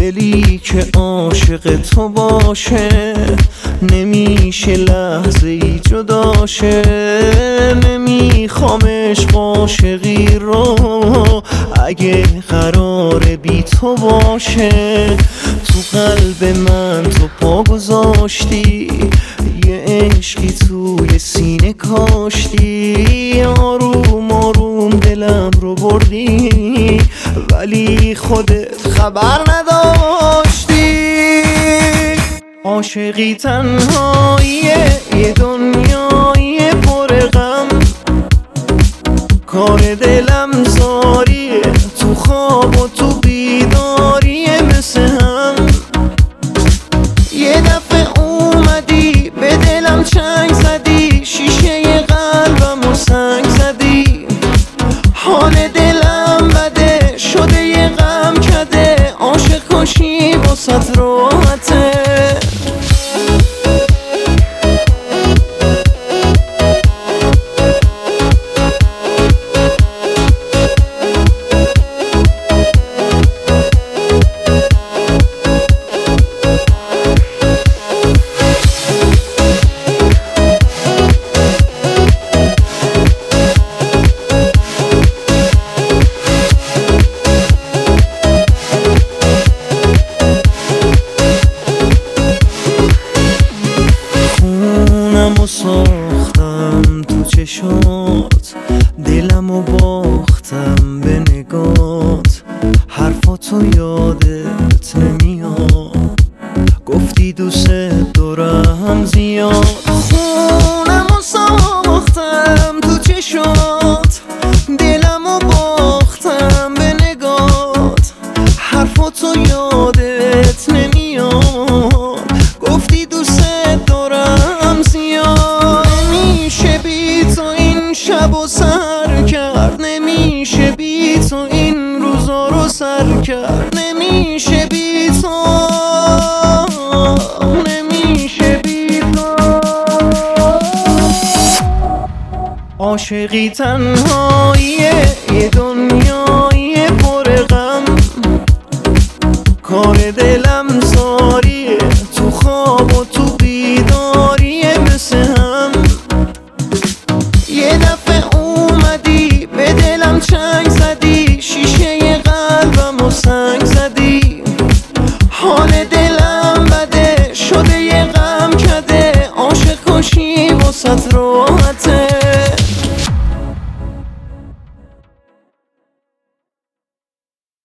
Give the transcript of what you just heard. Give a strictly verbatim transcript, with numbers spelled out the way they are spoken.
دلی که عاشق تو باشه نمیشه لحظه ای جداشه. نمیخوامش عاشقی رو اگه قرار بی تو باشه. تو قلب من تو پا گذاشتی، یه عشقی توی سینه کاشتی. آروم آروم دلم رو بردی ولی خودت خبر نداشتی. عاشقی تنهاییه یه دنیای پر غم، کار دلم زاریه تو خواب و تو بیداریه مثل هم. یه دفعه اومدی به دلم چنگ زدی، شیشه قلبم و سنگ زدی. حال دلم بده شده یه غم کده، عاشق کشی واسه راحته. ساختم تو چشات، دلمو باختم به نگات. حرفاتو یادت نمیاد، گفتی دوست دارم زیاد. خونمو ساختم تو چشات، دلمو باختم به نگات. حرفاتو یادت نمیاد، گفتی دوست دارم زیاد. نمیشه بی تو این شب و سر کرد، نمیشه بی تو این روزا رو سر کرد. نمیشه بی تو، نمیشه بی تو. عاشقی تنهاییه یه دنیای پر غم، کار دلم